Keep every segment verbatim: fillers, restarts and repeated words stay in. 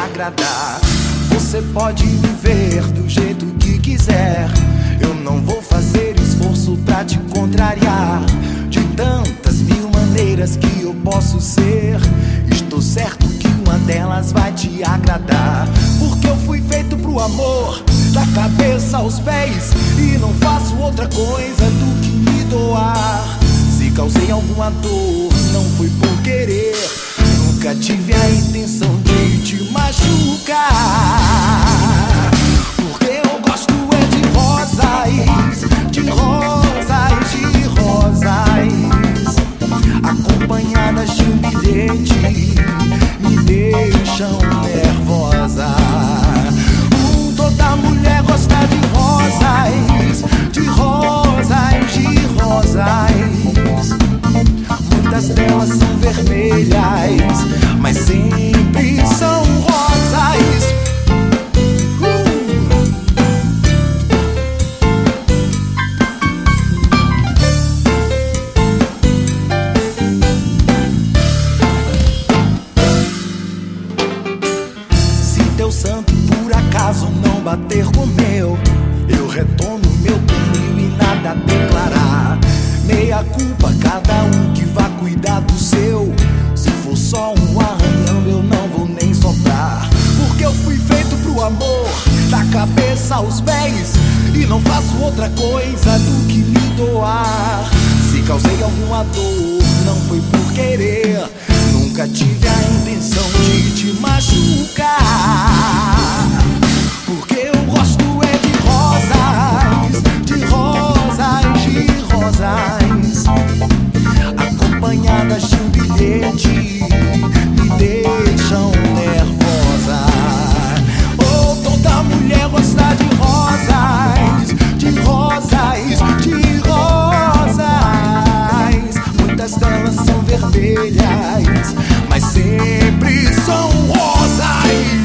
agradar. Você pode me ver do jeito que quiser, eu não vou fazer esforço pra te contrariar. De tantas mil maneiras que eu posso ser, estou certo que uma delas vai te agradar. Porque eu fui feito pro amor, da cabeça aos pés, e não faço outra coisa do que me doar. Se causei alguma dor, não foi por querer, nunca tive a intenção de te machucar. Porque eu gosto é de rosas, de rosas, de rosas, acompanhadas de um bilhete, me deixam nervosa. Hum, toda mulher gosta de rosas, de rosas, de rosas. Muitas delas são vermelhas, mas sempre são rosas. uh. Se teu santo por acaso não bater com o meu, eu retomo meu caminho e nada a declarar. Meia culpa, cada um que vá cuidar do seu. Se for só um arranhão, eu não vou nem soprar. Porque eu fui feito pro amor, da cabeça aos pés, e não faço outra coisa do que me doar. Se causei alguma dor, não foi por querer, nunca tive a intenção de te machucar. Porque eu gosto é de rosas, de rosas, de rosas, acompanhadas de um bilhete, me deixam nervosa. Oh, toda mulher gosta de rosas, de rosas, de rosas. Muitas delas são vermelhas, mas sempre são rosas.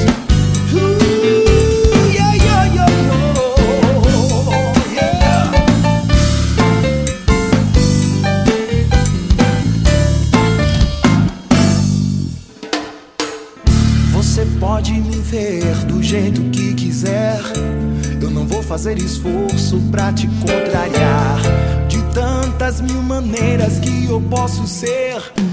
Você pode me ver do jeito que quiser, eu não vou fazer esforço pra te contrariar. De tantas mil maneiras que eu posso ser,